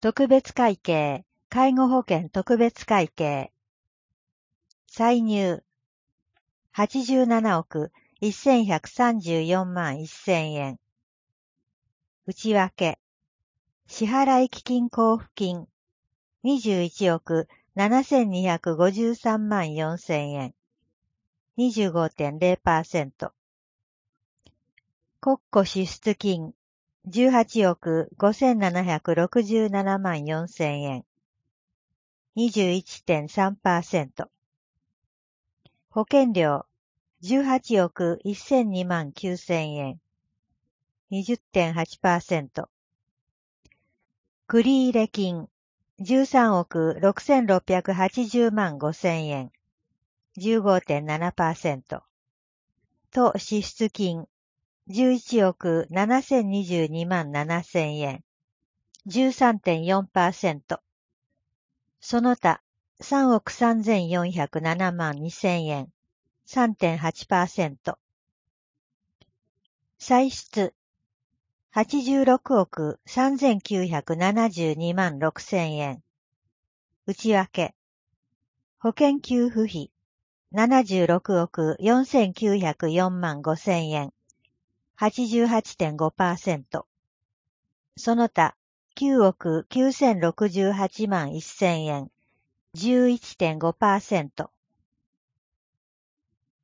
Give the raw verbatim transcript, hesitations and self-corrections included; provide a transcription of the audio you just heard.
特別会計、介護保険特別会計。歳入、はちじゅうななおくせんひゃくさんじゅうよんまんせんえん。内訳、支払基金交付金、にじゅういちおくななせんにひゃくごじゅうさんまんよんせんえん。にじゅうごてんゼロパーセント。国庫支出金、じゅうはちおくごせんななひゃくろくじゅうななまんよんせんえん。にじゅういってんさんパーセント。保険料、じゅうはちおくせんにまんきゅうせんえん。にじゅってんはちパーセント。繰入金、じゅうさんおくろくせんろっぴゃくはちじゅうまんごせんえん。じゅうごてんななパーセント。と支出金、じゅういちおくななせんにじゅうにまんななせんえん。じゅうさんてんよんパーセント。その他、さんおくさんぜんよんひゃくななまんにせんえん。さんてんはちパーセント。歳出、はちじゅうろくおくさんぜんきゅうひゃくななじゅうにまんろくせんえん。内訳、保険給付費、ななじゅうろくおくよんせんきゅうひゃくよんまんごせんえん。はちじゅうはちてんごパーセント。その他、きゅうおくきゅうせんろくじゅうはちまんせんえん。じゅういってんごパーセント。